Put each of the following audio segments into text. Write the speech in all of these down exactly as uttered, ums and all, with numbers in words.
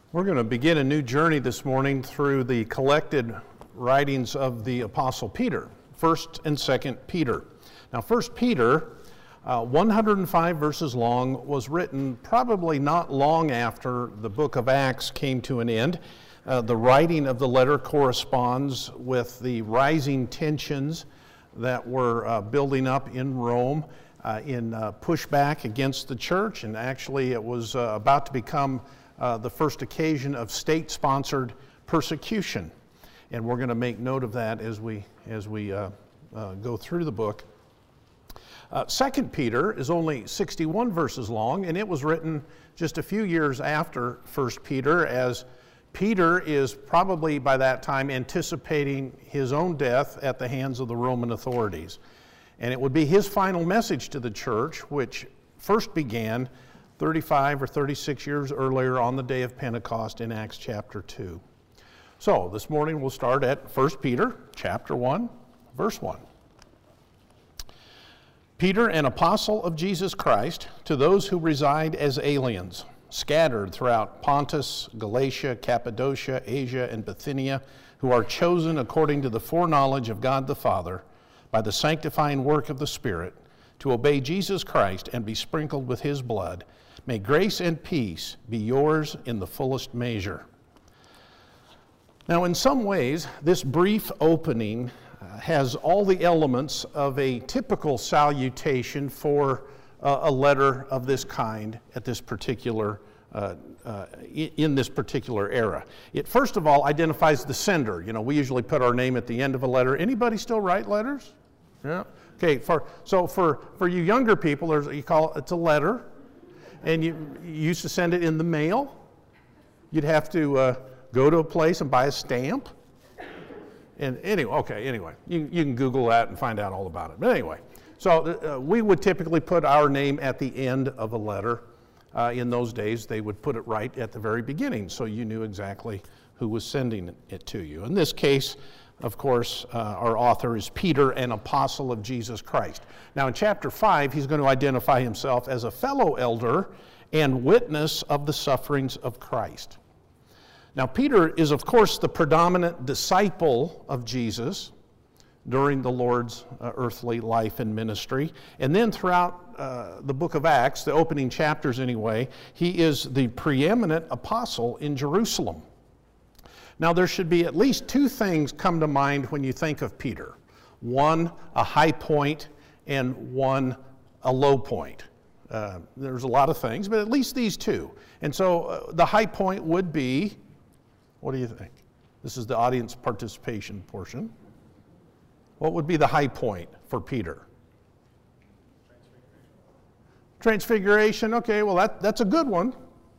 We're going to begin a new journey this morning through the collected writings of the Apostle Peter, First and Second Peter. Now, First Peter, uh, one hundred five verses long, was written probably not long after the book of Acts came to an end. Uh, the writing of the letter corresponds with the rising tensions that were uh, building up in Rome uh, in uh, pushback against the church, and actually it was uh, about to become Uh, the first occasion of state-sponsored persecution. And we're going to make note of that as we, as we uh, uh, go through the book. Uh, Second Peter is only sixty-one verses long, and it was written just a few years after First Peter, as Peter is probably by that time anticipating his own death at the hands of the Roman authorities. And it would be his final message to the church, which first began thirty-five or thirty-six years earlier on the day of Pentecost in Acts chapter two. So this morning we'll start at First Peter chapter one, verse one. Peter, an apostle of Jesus Christ, to those who reside as aliens, scattered throughout Pontus, Galatia, Cappadocia, Asia, and Bithynia, who are chosen according to the foreknowledge of God the Father, by the sanctifying work of the Spirit, to obey Jesus Christ and be sprinkled with his blood. May grace and peace be yours in the fullest measure. Now, in some ways, this brief opening uh, has all the elements of a typical salutation for uh, a letter of this kind at this particular, uh, uh, in this particular era. It first of all identifies the sender. You know, we usually put our name at the end of a letter. Anybody still write letters? Yeah. Okay. For so for for you younger people, there's you call it, it's a letter. And you, you used to send it in the mail. You'd have to uh, go to a place and buy a stamp. And anyway, okay, anyway, you, you can Google that and find out all about it. But anyway, so uh, we would typically put our name at the end of a letter. Uh, in those days, they would put it right at the very beginning, so you knew exactly who was sending it to you. In this case, of course, uh, our author is Peter, an apostle of Jesus Christ. Now, in chapter five, he's going to identify himself as a fellow elder and witness of the sufferings of Christ. Now, Peter is, of course, the predominant disciple of Jesus during the Lord's uh, earthly life and ministry. And then throughout uh, the book of Acts, the opening chapters anyway, he is the preeminent apostle in Jerusalem. Now, there should be at least two things come to mind when you think of Peter. One, a high point, and one, a low point. Uh, there's a lot of things, but at least these two. And so uh, the high point would be, what do you think? This is the audience participation portion. What would be the high point for Peter? Transfiguration. Transfiguration, okay, well that, that's a good one.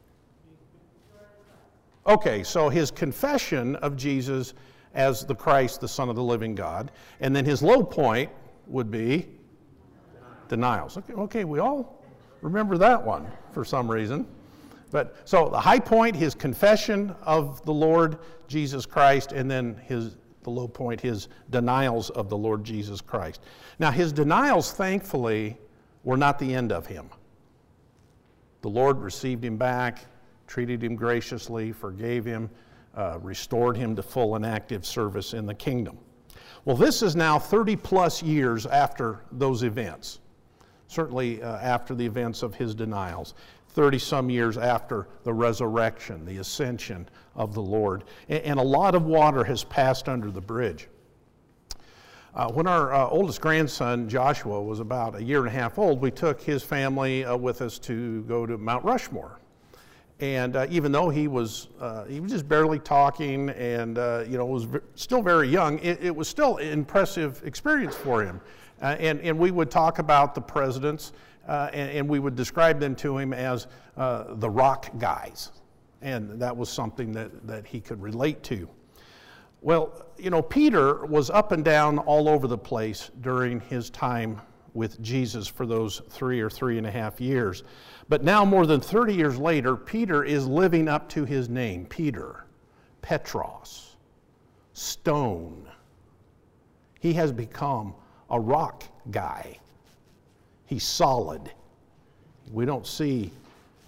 Okay, so his confession of Jesus as the Christ, the Son of the living God, and then his low point would be denials. Okay, okay, we all remember that one for some reason. But so the high point, his confession of the Lord Jesus Christ, and then his the low point, his denials of the Lord Jesus Christ. Now, his denials, thankfully, were not the end of him. The Lord received him back, treated him graciously, forgave him, uh, restored him to full and active service in the kingdom. Well, this is now thirty plus years after those events, certainly uh, after the events of his denials, thirty some years after the resurrection, the ascension of the Lord, and, and a lot of water has passed under the bridge. Uh, when our uh, oldest grandson, Joshua, was about a year and a half old, we took his family uh, with us to go to Mount Rushmore. And uh, even though he was uh, he was just barely talking and uh, you know was v- still very young, it, it was still an impressive experience for him. Uh, and and we would talk about the presidents, uh, and, and we would describe them to him as uh, the rock guys, and that was something that that he could relate to. Well, you know, Peter was up and down all over the place during his time with Jesus for those three or three and a half years. But now, more than thirty years later, Peter is living up to his name, Peter, Petros, stone. He has become a rock guy. He's solid. We don't see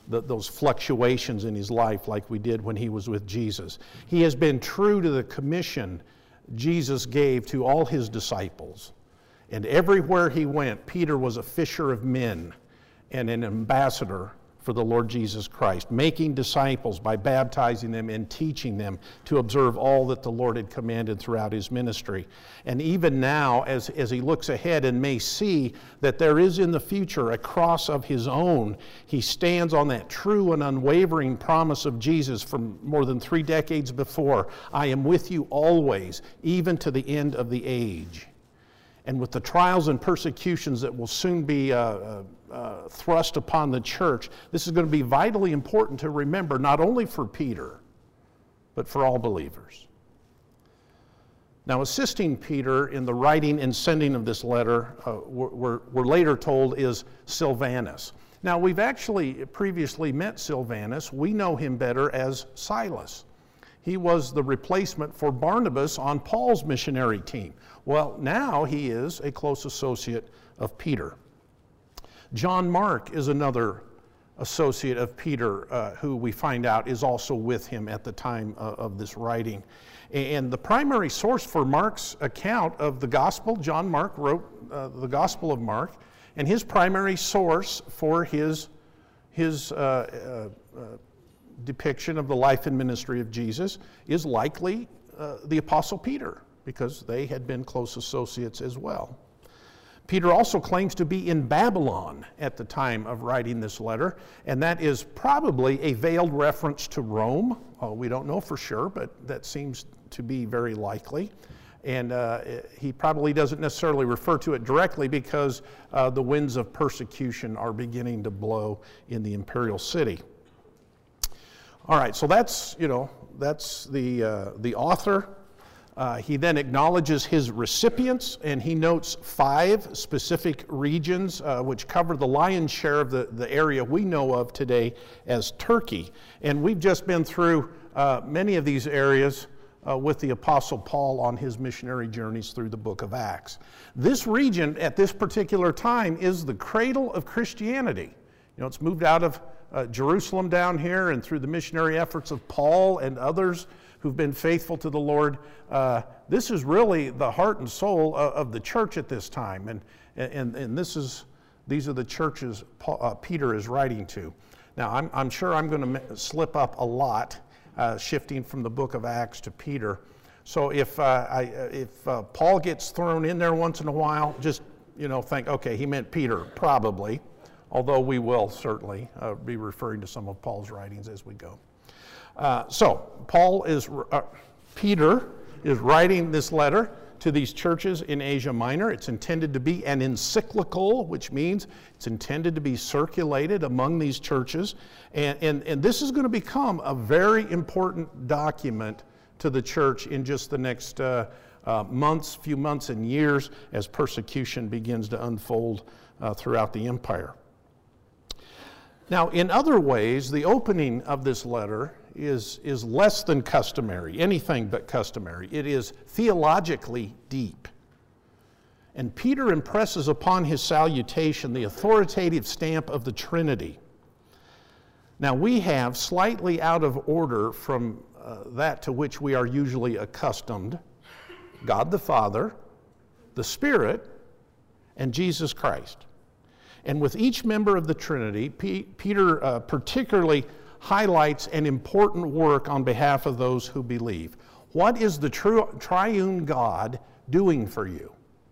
the, those fluctuations in his life like we did when he was with Jesus. He has been true to the commission Jesus gave to all his disciples. And everywhere he went, Peter was a fisher of men and an ambassador for the Lord Jesus Christ, making disciples by baptizing them and teaching them to observe all that the Lord had commanded throughout his ministry. And even now, as, as he looks ahead and may see that there is in the future a cross of his own, he stands on that true and unwavering promise of Jesus from more than three decades before. I am with you always, even to the end of the age. And with the trials and persecutions that will soon be uh, uh, uh, thrust upon the church, this is going to be vitally important to remember, not only for Peter, but for all believers. Now, assisting Peter in the writing and sending of this letter, uh, we're, we're later told, is Silvanus. Now, we've actually previously met Silvanus. We know him better as Silas. He was the replacement for Barnabas on Paul's missionary team. Well, now he is a close associate of Peter. John Mark is another associate of Peter uh, who we find out is also with him at the time uh, of this writing. And the primary source for Mark's account of the gospel, John Mark wrote uh, the Gospel of Mark, and his primary source for his, his uh, uh, uh, depiction of the life and ministry of Jesus is likely uh, the Apostle Peter, because they had been close associates as well. Peter also claims to be in Babylon at the time of writing this letter, and that is probably a veiled reference to Rome. Uh, we don't know for sure, but that seems to be very likely. And uh, he probably doesn't necessarily refer to it directly because uh, the winds of persecution are beginning to blow in the imperial city. All right, so that's, you know, that's the, uh, the author. Uh, he then acknowledges his recipients, and he notes five specific regions uh, which cover the lion's share of the, the area we know of today as Turkey. And we've just been through uh, many of these areas uh, with the Apostle Paul on his missionary journeys through the book of Acts. This region at this particular time is the cradle of Christianity. You know, it's moved out of uh, Jerusalem down here, and through the missionary efforts of Paul and others who've been faithful to the Lord, uh, this is really the heart and soul of, of the church at this time. And, and, and this is, these are the churches Paul, uh, Peter is writing to. Now, I'm, I'm sure I'm going to slip up a lot, uh, shifting from the book of Acts to Peter. So if, uh, I, if uh, Paul gets thrown in there once in a while, just, you know, think, okay, he meant Peter, probably. Although we will certainly uh, be referring to some of Paul's writings as we go. Uh, so, Paul is, uh, Peter is writing this letter to these churches in Asia Minor. It's intended to be an encyclical, which means it's intended to be circulated among these churches. And, and, and this is going to become a very important document to the church in just the next uh, uh, months, few months and years as persecution begins to unfold uh, throughout the empire. Now, in other ways, the opening of this letter is, is less than customary, anything but customary. It is theologically deep. And Peter impresses upon his salutation the authoritative stamp of the Trinity. Now, we have, slightly out of order from uh, that to which we are usually accustomed, God the Father, the Spirit, and Jesus Christ. And with each member of the Trinity, P- Peter uh, particularly highlights an important work on behalf of those who believe. What is the true triune God doing for you?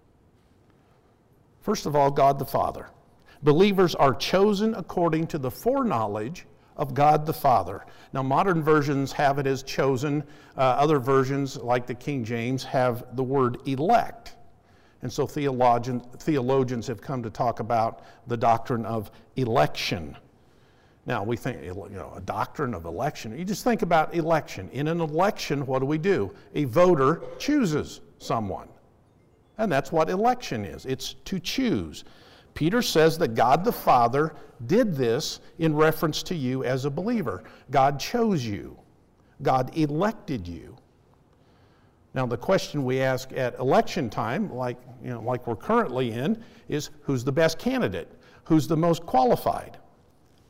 First of all, God the Father. Believers are chosen according to the foreknowledge of God the Father. Now, modern versions have it as chosen. Uh, other versions, like the King James, have the word elect. And so theologians, theologians have come to talk about the doctrine of election. Now, we think, you know, a doctrine of election. You just think about election. In an election, what do we do? A voter chooses someone. And that's what election is. It's to choose. Peter says that God the Father did this in reference to you as a believer. God chose you. God elected you. Now, the question we ask at election time, like, you know, like we're currently in, is who's the best candidate? Who's the most qualified?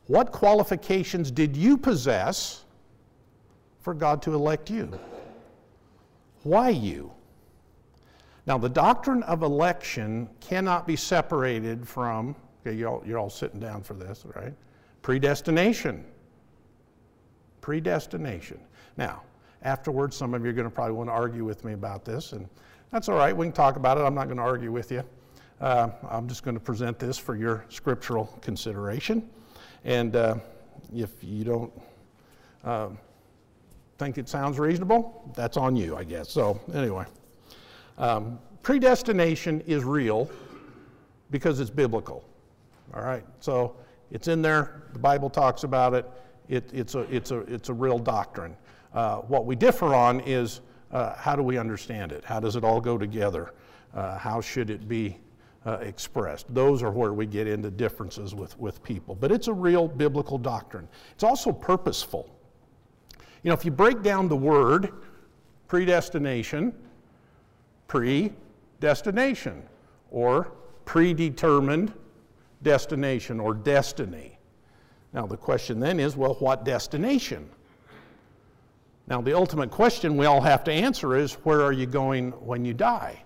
What qualifications did you possess for God to elect you? Why you? Now, the doctrine of election cannot be separated from, okay, you're all, you're all sitting down for this, right? Predestination. Predestination. Now, afterwards, some of you are going to probably want to argue with me about this, and that's all right. We can talk about it. I'm not going to argue with you. Uh, I'm just going to present this for your scriptural consideration. And uh, if you don't uh, think it sounds reasonable, that's on you, I guess. So anyway, um, predestination is real because it's biblical. All right, so it's in there. The Bible talks about it. it it's a it's a it's a real doctrine. Uh, what we differ on is uh, how do we understand it? How does it all go together? Uh, how should it be uh, expressed? Those are where we get into differences with, with people. But it's a real biblical doctrine. It's also purposeful. You know, if you break down the word predestination, predestination, or predetermined destination, or destiny. Now the question then is, well, what destination? Now, the ultimate question we all have to answer is, where are you going when you die?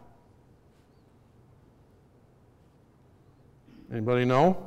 Anybody know?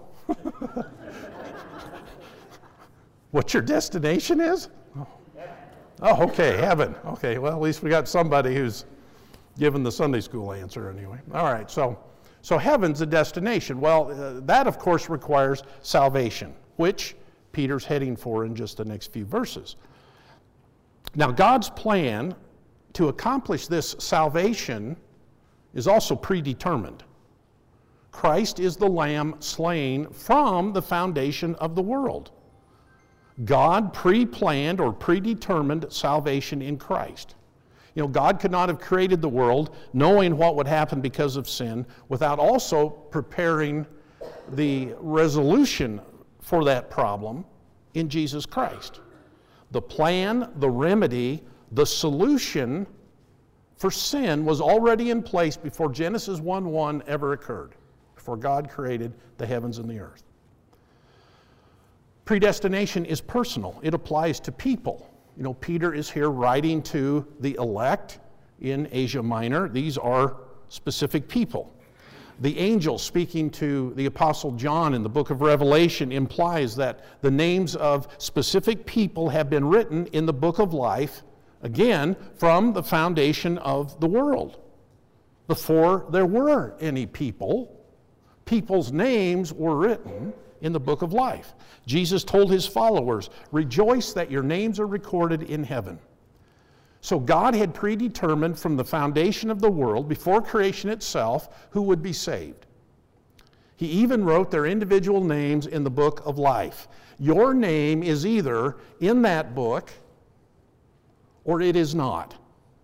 What your destination is? Oh. oh, okay, heaven. Okay, well, at least we got somebody who's given the Sunday school answer anyway. All right, so, so heaven's a destination. Well, uh, that, of course, requires salvation, which Peter's heading for in just the next few verses. Now, God's plan to accomplish this salvation is also predetermined. Christ is the Lamb slain from the foundation of the world. God pre-planned or predetermined salvation in Christ. You know, God could not have created the world knowing what would happen because of sin without also preparing the resolution for that problem in Jesus Christ. The plan, the remedy, the solution for sin was already in place before Genesis one one ever occurred, before God created the heavens and the earth. Predestination is personal. It applies to people. You know, Peter is here writing to the elect in Asia Minor. These are specific people. The angel speaking to the Apostle John in the book of Revelation implies that the names of specific people have been written in the book of life, again, from the foundation of the world. Before there were any people, people's names were written in the book of life. Jesus told his followers, "Rejoice that your names are recorded in heaven." So God had predetermined from the foundation of the world, before creation itself, who would be saved. He even wrote their individual names in the book of life. Your name is either in that book or it is not.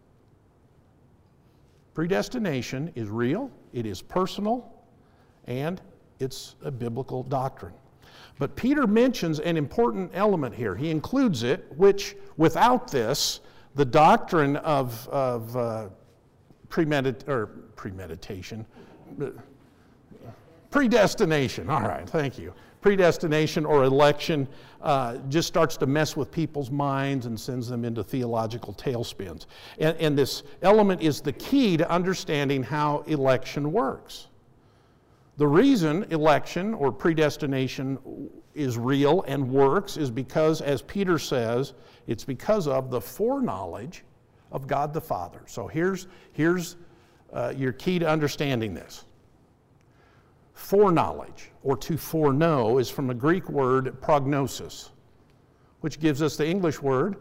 Predestination is real, it is personal, and it's a biblical doctrine. But Peter mentions an important element here. He includes it, which without this, the doctrine of, of uh, premedit- or premeditation, predestination, all right, thank you. Predestination or election uh, just starts to mess with people's minds and sends them into theological tailspins. And, and this element is the key to understanding how election works. The reason election or predestination is real and works is because, as Peter says, it's because of the foreknowledge of God the Father. So here's, here's uh, your key to understanding this. Foreknowledge, or to foreknow, is from a Greek word prognosis, which gives us the English word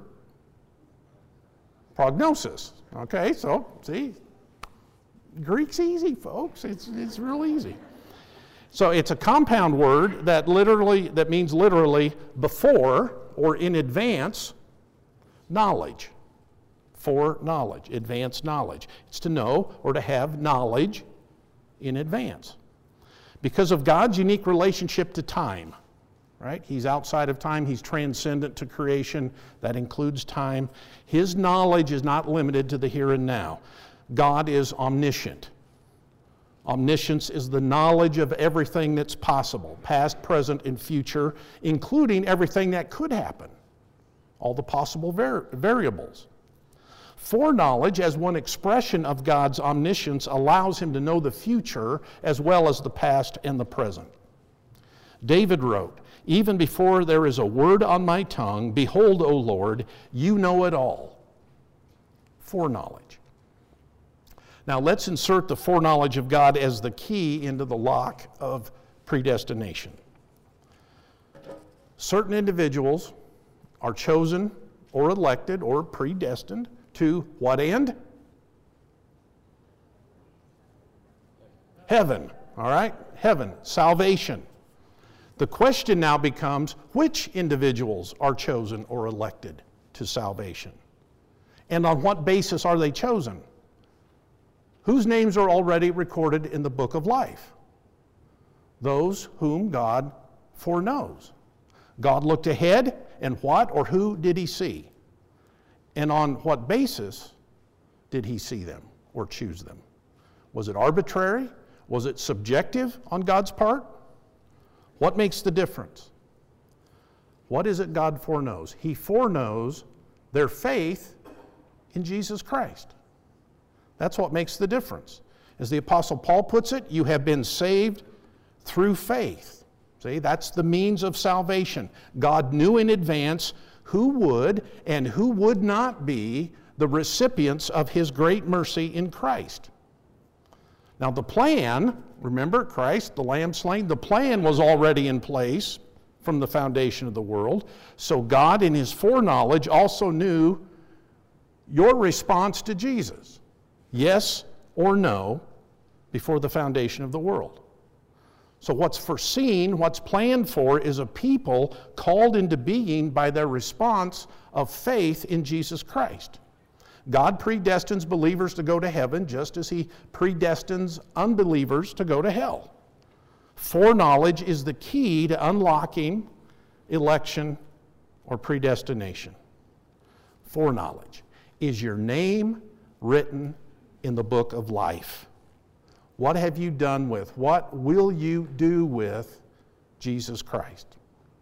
prognosis. Okay, so see, Greek's easy, folks. It's, it's real easy. So it's a compound word that literally that means literally before or in advance knowledge. For knowledge, advanced knowledge. It's to know or to have knowledge in advance. Because of God's unique relationship to time, right? He's outside of time, he's transcendent to creation, that includes time. His knowledge is not limited to the here and now. God is omniscient, Omniscience is the knowledge of everything that's possible, past, present, and future, including everything that could happen, all the possible var- variables. Foreknowledge, as one expression of God's omniscience, allows him to know the future as well as the past and the present. David wrote, "Even before there is a word on my tongue, behold, O Lord, you know it all." Foreknowledge. Now let's insert the foreknowledge of God as the key into the lock of predestination. Certain individuals are chosen or elected or predestined to what end? Heaven, all right? Heaven, salvation. The question now becomes, which individuals are chosen or elected to salvation? And on what basis are they chosen? Whose names are already recorded in the book of life? Those whom God foreknows. God looked ahead, and what or who did he see? And on what basis did he see them or choose them? Was it arbitrary? Was it subjective on God's part? What makes the difference? What is it God foreknows? He foreknows their faith in Jesus Christ. That's what makes the difference. As the Apostle Paul puts it, you have been saved through faith. See, that's the means of salvation. God knew in advance who would and who would not be the recipients of his great mercy in Christ. Now the plan, remember Christ, the Lamb slain, the plan was already in place from the foundation of the world. So God in his foreknowledge also knew your response to Jesus, yes or no, before the foundation of the world. So what's foreseen, what's planned for, is a people called into being by their response of faith in Jesus Christ. God predestines believers to go to heaven just as he predestines unbelievers to go to hell. Foreknowledge is the key to unlocking election or predestination. Foreknowledge. Is your name written in the book of life? What have you done with, what will you do with Jesus Christ?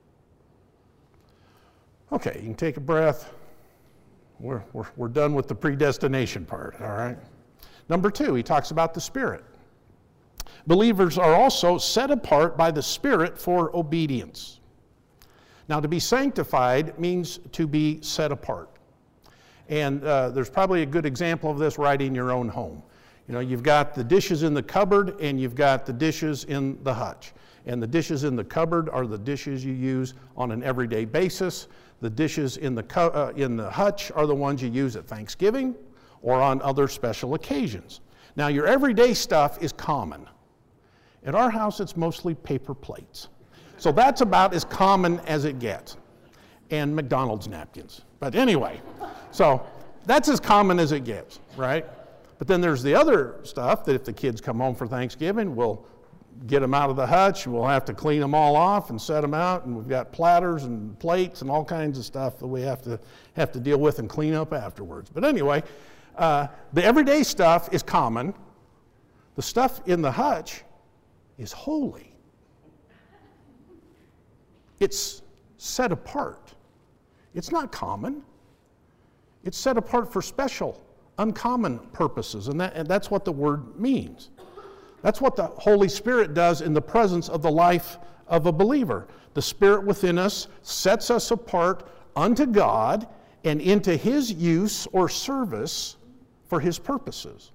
Okay, you can take a breath. We're, we're, we're done with the predestination part, all right? Number two, he talks about the Spirit. Believers are also set apart by the Spirit for obedience. Now, to be sanctified means to be set apart. And uh, there's probably a good example of this right in your own home. You know, you've got the dishes in the cupboard and you've got the dishes in the hutch. And the dishes in the cupboard are the dishes you use on an everyday basis. The dishes in the, cu- uh, in the hutch are the ones you use at Thanksgiving or on other special occasions. Now, your everyday stuff is common. At our house, it's mostly paper plates. So that's about as common as it gets. And McDonald's napkins. But anyway, so that's as common as it gets, right? But then there's the other stuff that if the kids come home for Thanksgiving, we'll get them out of the hutch, and we'll have to clean them all off and set them out, and we've got platters and plates and all kinds of stuff that we have to have to deal with and clean up afterwards. But anyway, uh, the everyday stuff is common. The stuff in the hutch is holy. It's set apart. It's not common. It's set apart for special, uncommon purposes, and, that, and that's what the word means. That's what the Holy Spirit does in the presence of the life of a believer. The Spirit within us sets us apart unto God and into his use or service for his purposes.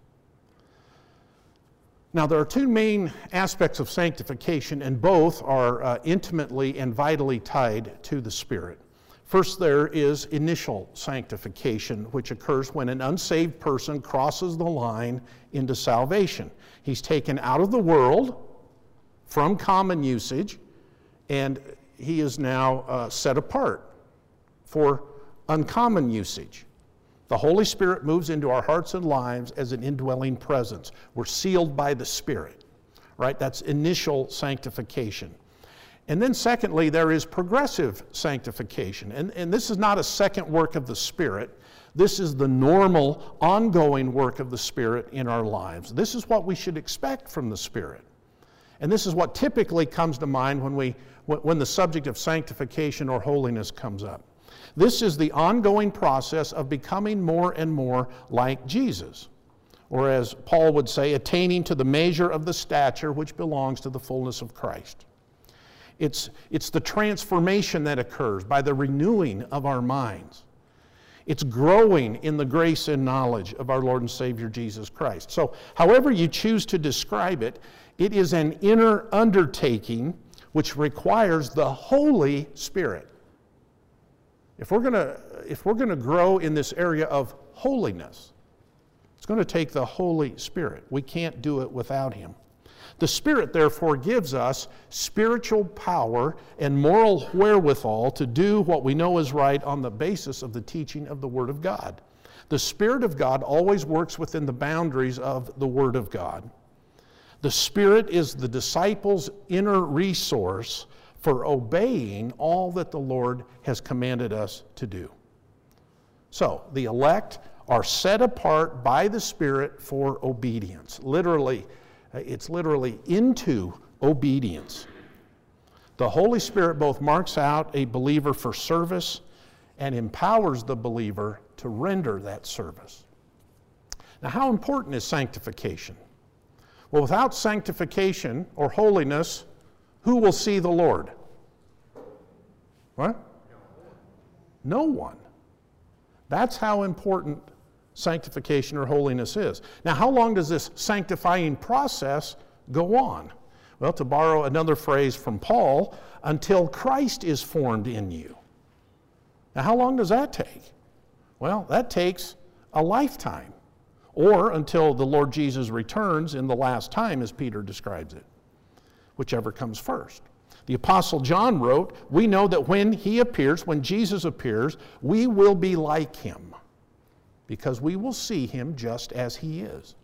Now, there are two main aspects of sanctification, and both are uh, intimately and vitally tied to the Spirit. First, there is initial sanctification, which occurs when an unsaved person crosses the line into salvation. He's taken out of the world from common usage, and he is now uh, set apart for uncommon usage. The Holy Spirit moves into our hearts and lives as an indwelling presence. We're sealed by the Spirit, right? That's initial sanctification. And then secondly, there is progressive sanctification. And, and this is not a second work of the Spirit. This is the normal, ongoing work of the Spirit in our lives. This is what we should expect from the Spirit. And this is what typically comes to mind when, we, when the subject of sanctification or holiness comes up. This is the ongoing process of becoming more and more like Jesus. Or as Paul would say, attaining to the measure of the stature which belongs to the fullness of Christ. It's, it's the transformation that occurs by the renewing of our minds. It's growing in the grace and knowledge of our Lord and Savior Jesus Christ. So, however you choose to describe it, it is an inner undertaking which requires the Holy Spirit. If we're going to, if we're going to grow in this area of holiness, it's going to take the Holy Spirit. We can't do it without Him. The Spirit, therefore, gives us spiritual power and moral wherewithal to do what we know is right on the basis of the teaching of the Word of God. The Spirit of God always works within the boundaries of the Word of God. The Spirit is the disciple's inner resource for obeying all that the Lord has commanded us to do. So, the elect are set apart by the Spirit for obedience. Literally, it's literally into obedience. The Holy Spirit both marks out a believer for service and empowers the believer to render that service. Now, how important is sanctification? Well, without sanctification or holiness, who will see the Lord? What? No one. That's how important sanctification or holiness is. Now, how long does this sanctifying process go on? Well, to borrow another phrase from Paul, until Christ is formed in you. Now, how long does that take? Well, that takes a lifetime, or until the Lord Jesus returns in the last time, as Peter describes it, whichever comes first. The Apostle John wrote, we know that when he appears, when Jesus appears, we will be like him, because we will see him just as he is.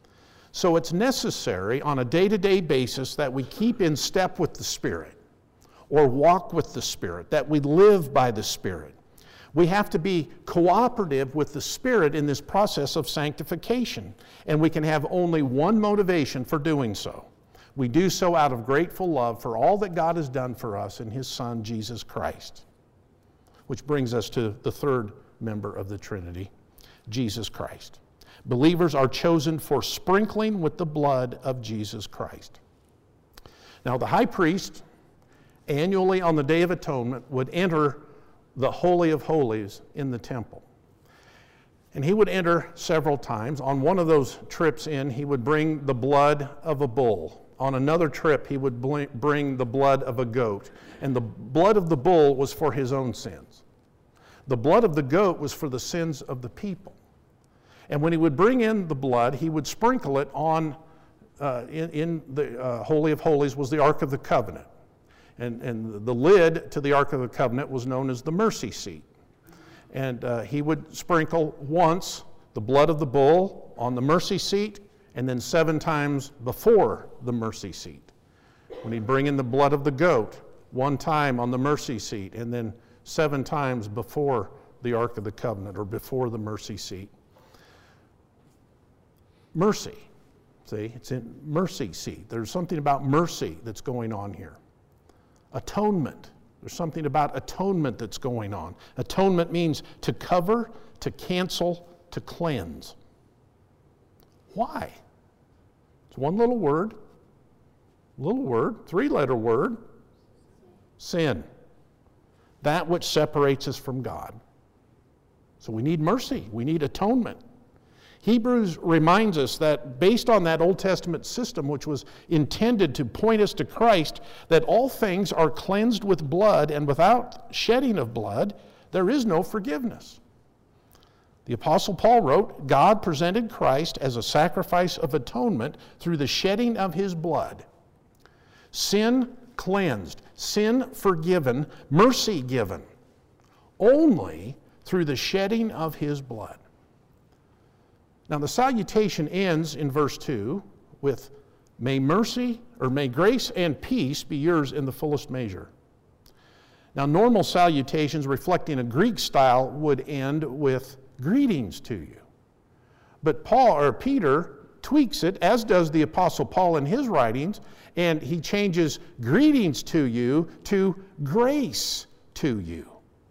So it's necessary on a day-to-day basis that we keep in step with the Spirit, or walk with the Spirit, that we live by the Spirit. We have to be cooperative with the Spirit in this process of sanctification, and we can have only one motivation for doing so. We do so out of grateful love for all that God has done for us in His Son, Jesus Christ. Which brings us to the third member of the Trinity, Jesus Christ. Believers are chosen for sprinkling with the blood of Jesus Christ. Now, the high priest, annually on the Day of Atonement, would enter the Holy of Holies in the temple. And he would enter several times. On one of those trips in, he would bring the blood of a bull. On another trip, he would bring the blood of a goat. And the blood of the bull was for his own sins. The blood of the goat was for the sins of the people. And when he would bring in the blood, he would sprinkle it on, uh, in, in the uh, Holy of Holies was the Ark of the Covenant. And, and the lid to the Ark of the Covenant was known as the mercy seat. And uh, he would sprinkle once the blood of the bull on the mercy seat, and then seven times before the mercy seat. When he'd bring in the blood of the goat, one time on the mercy seat, and then seven times before the Ark of the Covenant, or before the mercy seat. Mercy, see, it's in mercy seat. There's something about mercy that's going on here. Atonement, there's something about atonement that's going on. Atonement means to cover, to cancel, to cleanse. Why? It's one little word, little word, three-letter word, sin. That which separates us from God. So we need mercy, we need atonement. Hebrews reminds us that based on that Old Testament system, which was intended to point us to Christ, that all things are cleansed with blood, and without shedding of blood, there is no forgiveness. The Apostle Paul wrote, God presented Christ as a sacrifice of atonement through the shedding of His blood. Sin cleansed, sin forgiven, mercy given, only through the shedding of His blood. Now the salutation ends in verse two with, may mercy, or may grace and peace be yours in the fullest measure. Now normal salutations reflecting a Greek style would end with, greetings to you. But Paul or Peter tweaks it, as does the Apostle Paul in his writings, and he changes greetings to you to grace to you.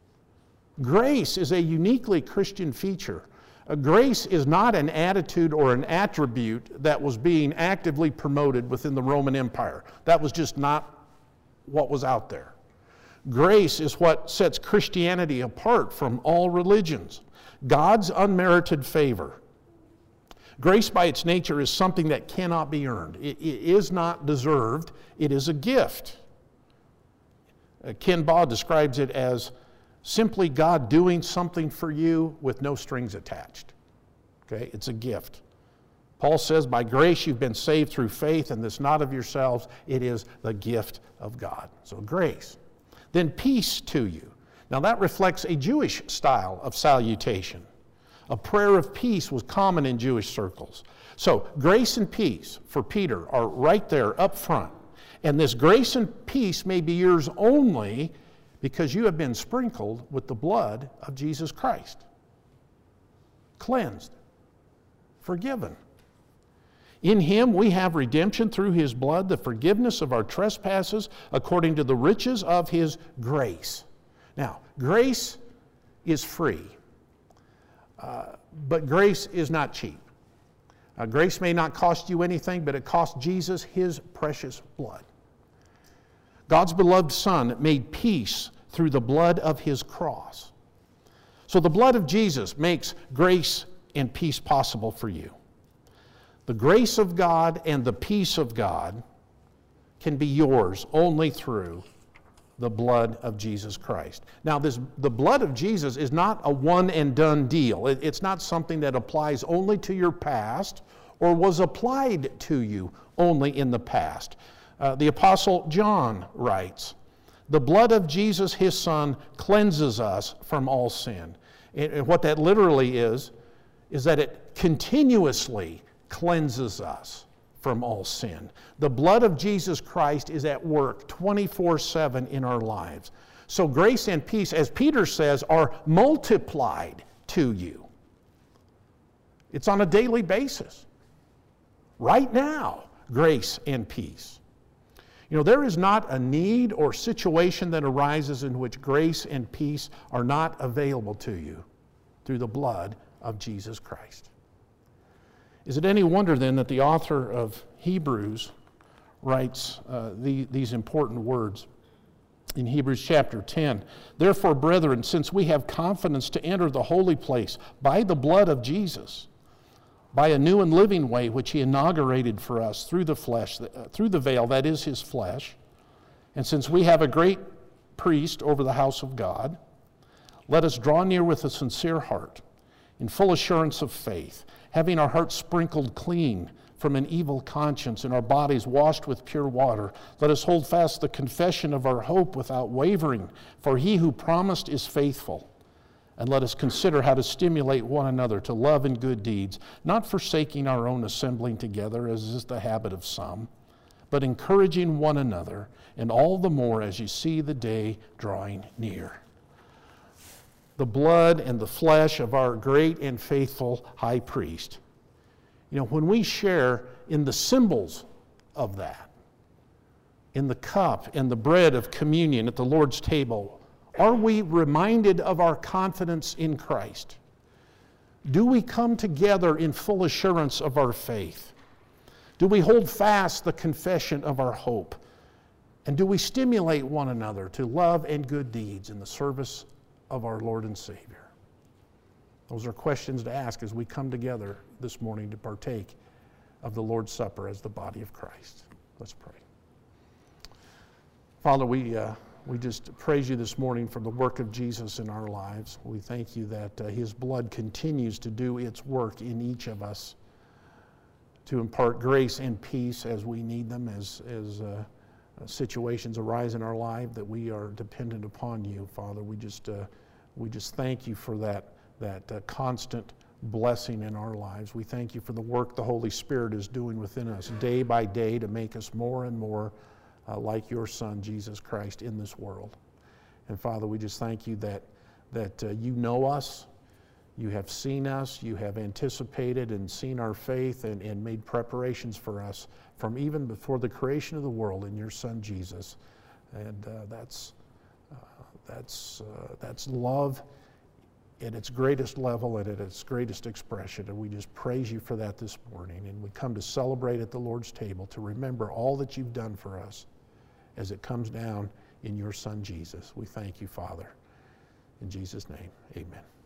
Grace is a uniquely Christian feature. Uh, grace is not an attitude or an attribute that was being actively promoted within the Roman Empire. That was just not what was out there. Grace is what sets Christianity apart from all religions. God's unmerited favor. Grace by its nature is something that cannot be earned. It, it is not deserved. It is a gift. Uh, Ken Baugh describes it as simply God doing something for you with no strings attached. Okay, it's a gift. Paul says, by grace you've been saved through faith, and this not of yourselves, it is the gift of God. So grace. Then peace to you. Now that reflects a Jewish style of salutation. A prayer of peace was common in Jewish circles. So grace and peace for Peter are right there up front. And this grace and peace may be yours only because you have been sprinkled with the blood of Jesus Christ. Cleansed. Forgiven. In him we have redemption through his blood, the forgiveness of our trespasses according to the riches of his grace. Now, grace is free, uh, but grace is not cheap. Uh, grace may not cost you anything, but it cost Jesus his precious blood. God's beloved Son made peace through the blood of his cross. So the blood of Jesus makes grace and peace possible for you. The grace of God and the peace of God can be yours only through the blood of Jesus Christ. Now, this, the blood of Jesus is not a one and done deal. It, it's not something that applies only to your past or was applied to you only in the past. Uh, the Apostle John writes, the blood of Jesus, his Son, cleanses us from all sin. And, and what that literally is, is that it continuously cleanses us from all sin. The blood of Jesus Christ is at work twenty-four seven in our lives. So grace and peace, as Peter says, are multiplied to you. It's on a daily basis. Right now, grace and peace. You know, there is not a need or situation that arises in which grace and peace are not available to you through the blood of Jesus Christ. Is it any wonder then that the author of Hebrews writes uh, the, these important words in Hebrews chapter ten? Therefore, brethren, since we have confidence to enter the holy place by the blood of Jesus, by a new and living way which he inaugurated for us through the flesh, uh, through the veil, that is his flesh, and since we have a great priest over the house of God, let us draw near with a sincere heart, in full assurance of faith, having our hearts sprinkled clean from an evil conscience and our bodies washed with pure water. Let us hold fast the confession of our hope without wavering, for he who promised is faithful. And let us consider how to stimulate one another to love and good deeds, not forsaking our own assembling together, as is the habit of some, but encouraging one another, and all the more as you see the day drawing near. The blood and the flesh of our great and faithful high priest. You know, when we share in the symbols of that, in the cup and the bread of communion at the Lord's table, are we reminded of our confidence in Christ? Do we come together in full assurance of our faith? Do we hold fast the confession of our hope? And do we stimulate one another to love and good deeds in the service of our Lord and Savior? Those are questions to ask as we come together this morning to partake of the Lord's Supper as the body of Christ. Let's pray. Father, we uh, we just praise you this morning for the work of Jesus in our lives. We thank you that uh, his blood continues to do its work in each of us to impart grace and peace as we need them, as, as uh, situations arise in our life that we are dependent upon you, Father. We just uh, we just thank you for that, that uh, constant blessing in our lives. We thank you for the work the Holy Spirit is doing within us day by day to make us more and more uh, like your Son, Jesus Christ, in this world. And Father, we just thank you that, that uh, you know us, You have seen us, you have anticipated and seen our faith and, and made preparations for us from even before the creation of the world in your Son Jesus. And uh, that's, uh, that's, uh, that's love at its greatest level and at its greatest expression. And we just praise you for that this morning. And we come to celebrate at the Lord's table to remember all that you've done for us as it comes down in your Son Jesus. We thank you, Father. In Jesus' name, amen.